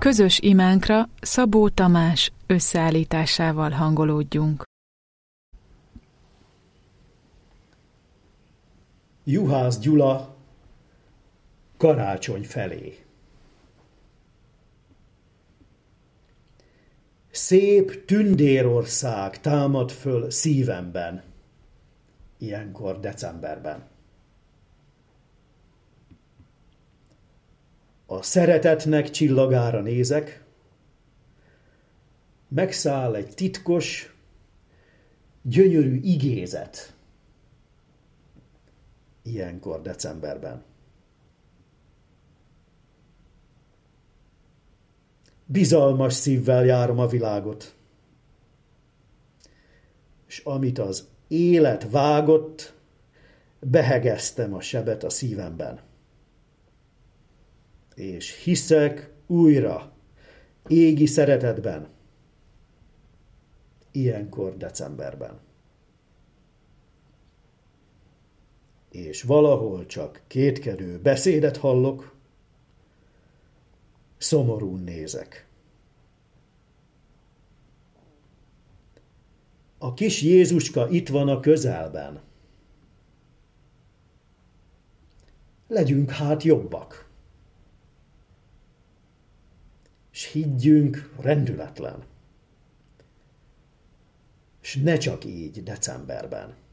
Közös imánkra Szabó Tamás összeállításával hangolódjunk. Juhász Gyula, karácsony felé. Szép tündérország támad föl szívemben, ilyenkor decemberben. A szeretetnek csillagára nézek, megszáll egy titkos, gyönyörű igézet, ilyenkor decemberben. Bizalmas szívvel járom a világot, és amit az élet vágott, behegeztem a sebet a szívemben. És hiszek újra égi szeretetben, ilyenkor decemberben. És valahol csak kétkedő beszédet hallok, szomorún nézek. A kis Jézuska itt van a közelben. Legyünk hát jobbak. S higgyünk rendületlen. S ne csak így decemberben.